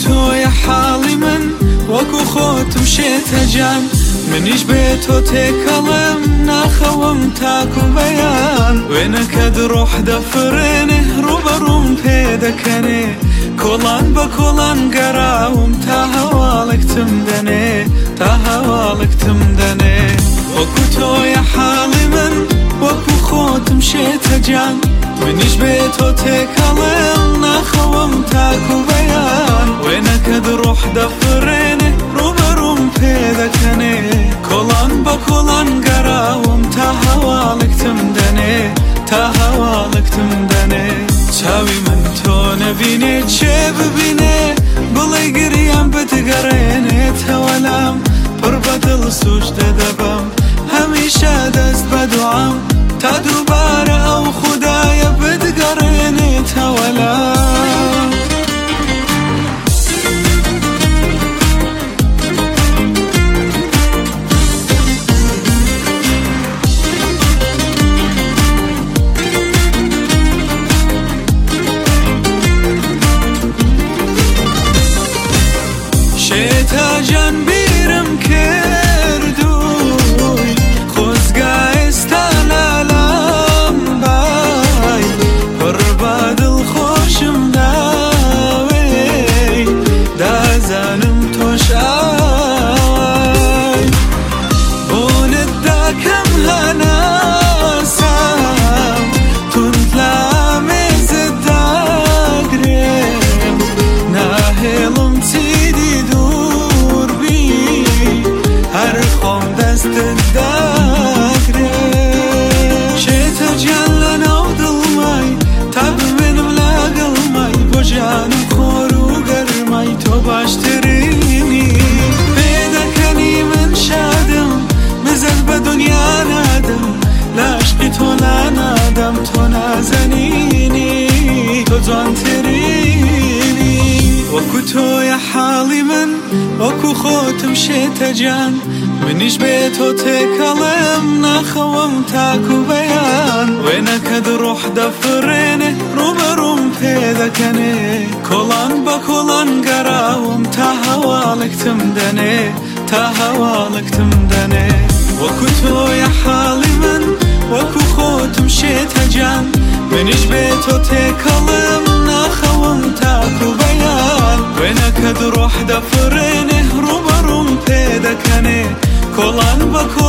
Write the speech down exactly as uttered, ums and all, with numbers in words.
تۆیە حاڵی من وەکو خۆتم شێتە جان منیش بێ تۆ تێکەڵم ناخەوم تاکو بەیان وێنەکەت ڕۆح دەفرێنێ ڕوبەڕووم پێ دەکەنێ کۆڵان بە کۆڵان گەڕاوم تا هەواڵێکتم دەنێ تا هەواڵێکتم دەنێ وەکو تۆیە حاڵی من وەکو خۆتم شێتە جان منیش بێ تۆ تێکەڵم ناخەوم تاکو بەیان وێنەکەت ڕۆح دەفرێنێ ڕوبەڕووم پێ دەکەنێ کۆڵان بە کۆڵان گەڕاوم تا هەواڵێکتم دەنێ تا هەواڵێکتم دەنێ چاوی من تۆ نەبینێ چێ ببینێ بڵێ گریان بتگەڕێنێتەوە لام پڕ بە دڵ سوشتە دەبەم هەمیشە دەست بە دوعام تا دووبارە ئەو خودایە بتگەڕێنێتەوە لام شێتە جان بیرم کردووی خۆزگا ئێستا لالام بای پڕ بە دڵخۆشم داوێ دازانم تۆش ئاوای بۆنت داکەم هەناسام توند لە ئامێزت داگرێم ناهێڵم چیدی دوور بی هەر خۆم دەستت داگرێم شێتە گیان لەناو دڵمای تا بمێنم لەگەڵمای بۆ ژیانم خۆر و گەرمای تۆ باشترینی پێ دەکەنی من شادم بزەت بە دونیا نادەم لە عشقی تۆ نانادەم تۆ نازەنینی تۆ جوانترینی وەکو تۆیە حاڵی من وەکو خۆتم شێتە جان منیش بێ تۆ تێکەڵم ناخەوم تاکو بەیان وێنەکەت ڕۆح دەفرێنێ ڕوبەڕووم پێ دەکەنێ کۆڵان بە کۆڵان گەڕاوم تا هەواڵێکتم دەنێ تا هەواڵێکتم دەنێ وەکو تۆیە حاڵی من وەکو خۆتم شێتە جان منیش بێ تۆ تێکەڵم ناخەوم تاکو بەیان وێنەکەت ڕۆح دەفرێنێ ڕوبەڕووم پێ دەکەنێ کۆڵان بە کۆڵان